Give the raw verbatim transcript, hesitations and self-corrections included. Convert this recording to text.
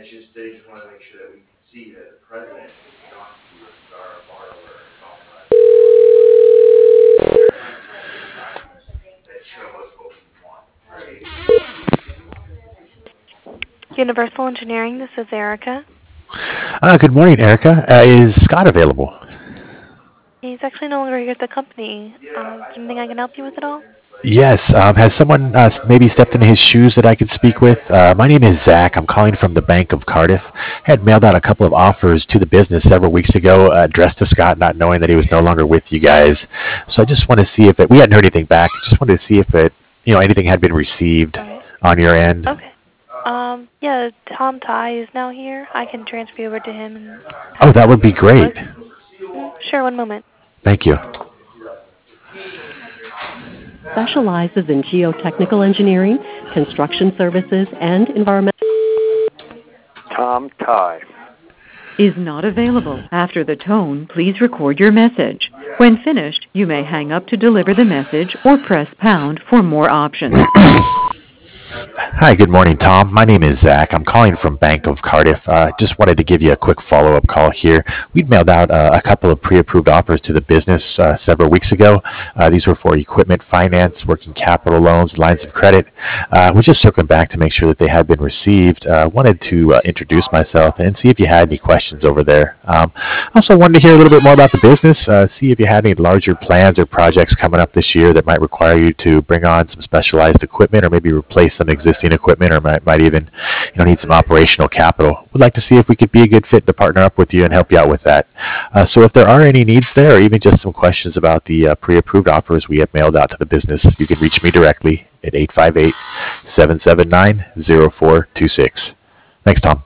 just they just want to make sure that we can see that the president is talking to us, our borrower, and all that. There has to be documents that show us what we want, right? Universal Engineering, this is Erica. Uh, good morning, Erica. Uh, is Scott available? He's actually no longer here at the company. Yeah, Um, is I there anything thought I can that help you too, with at all? but Yes. Um, has someone uh, s- maybe stepped into his shoes that I could speak with? Uh, my name is Zach. I'm calling from the Bank of Cardiff. I had mailed out a couple of offers to the business several weeks ago, uh, addressed to Scott, not knowing that he was no longer with you guys. So I just want to see if it. We hadn't heard anything back. Just wanted to see if it, you know, anything had been received Right. on your end. Okay. Um, yeah, Tom Ty is now here. I can transfer you over to him and Oh, have that would him be take a look. great. Mm, sure, one moment. Thank you. Specializes in geotechnical engineering, construction services, and environmental. Tom Ty. Is not available. After the tone, please record your message. When finished, you may hang up to deliver the message or press pound for more options. Hi, good morning, Tom. My name is Zach. I'm calling from Bank of Cardiff. Uh, just wanted to give you a quick follow-up call here. We'd mailed out uh, a couple of pre-approved offers to the business uh, several weeks ago. Uh, these were for equipment finance, working capital loans, lines of credit. Uh, we're just circling back to make sure that they had been received. Uh, wanted to uh, introduce myself and see if you had any questions over there. Um, also wanted to hear a little bit more about the business, uh, see if you had any larger plans or projects coming up this year that might require you to bring on some specialized equipment or maybe replace some existing equipment or might, might even you know need some operational capital. We'd like to see if we could be a good fit to partner up with you and help you out with that. Uh, so if there are any needs there or even just some questions about the uh, pre-approved offers we have mailed out to the business, you can reach me directly at eight five eight, seven seven nine, zero four two six. Thanks, Tom.